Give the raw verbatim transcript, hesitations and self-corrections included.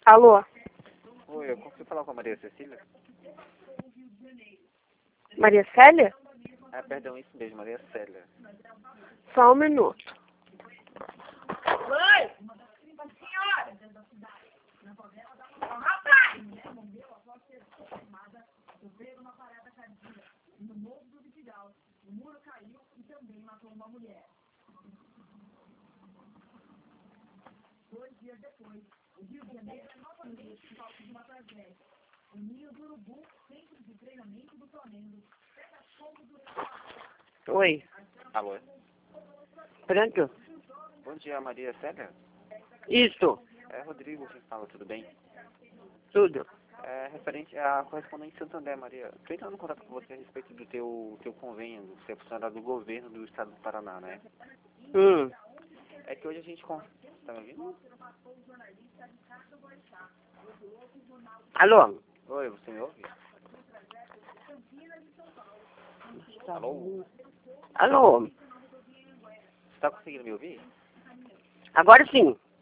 Alô? Oi, eu consigo falar com a Maria Cecília? Maria Célia? Ah, perdão, isso mesmo, Maria Célia. Só um minuto. Oi! Senhora! Rapaz! Dois dias depois, o Rio de Janeiro é novamente palco de uma tragédia. O Ninho do Urubu, centro de treinamento do Flamengo, pega fogo durante... Oi. Alô? Pronto? Bom dia, Maria Célia? Isso. É Rodrigo quem fala, tudo bem? Tudo. É referente à correspondente Santander, Maria. Estou entrando em contato com você a respeito do teu, teu convênio, você é funcionário do governo do estado do Paraná, né? Hum. É que hoje a gente... Con... Tá me ouvindo? Alô? Oi, você me ouve? Alô? Alô? Você está conseguindo me ouvir? Agora sim.